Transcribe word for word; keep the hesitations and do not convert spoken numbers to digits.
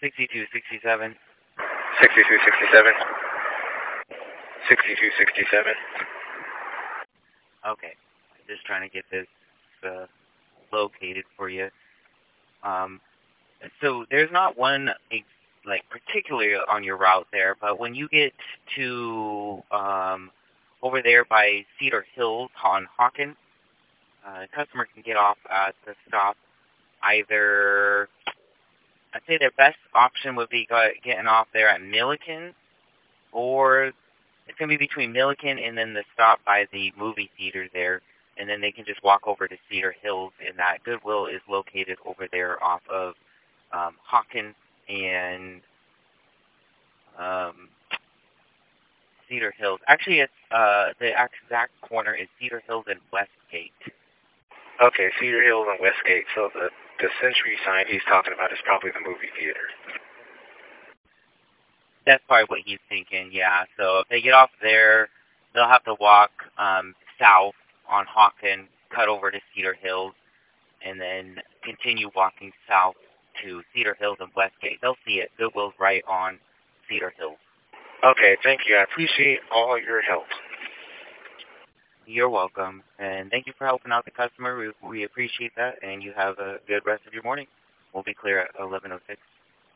sixty-two sixty-seven. sixty-two sixty-seven. sixty-two sixty-seven. Okay. Just trying to get this uh, located for you. Um, so there's not one like particularly on your route there, but when you get to um, over there by Cedar Hills on Hawkins, uh, customer can get off at the stop. Either I'd say their best option would be getting off there at Milliken, or it's going to be between Milliken and then the stop by the movie theater there, and then they can just walk over to Cedar Hills, and that Goodwill is located over there off of um, Hawkins and um, Cedar Hills. Actually, it's uh, the exact corner is Cedar Hills and Westgate. Okay, Cedar Hills and Westgate. So the, the Century sign he's talking about is probably the movie theater. That's probably what he's thinking, yeah. So if they get off there, they'll have to walk um, south on Hawkins, cut over to Cedar Hills, and then continue walking south to Cedar Hills and Westgate. They'll see it. Goodwill's right on Cedar Hills. Okay, thank you. I appreciate all your help. You're welcome. And thank you for helping out the customer. We, we appreciate that, and you have a good rest of your morning. We'll be clear at eleven oh six.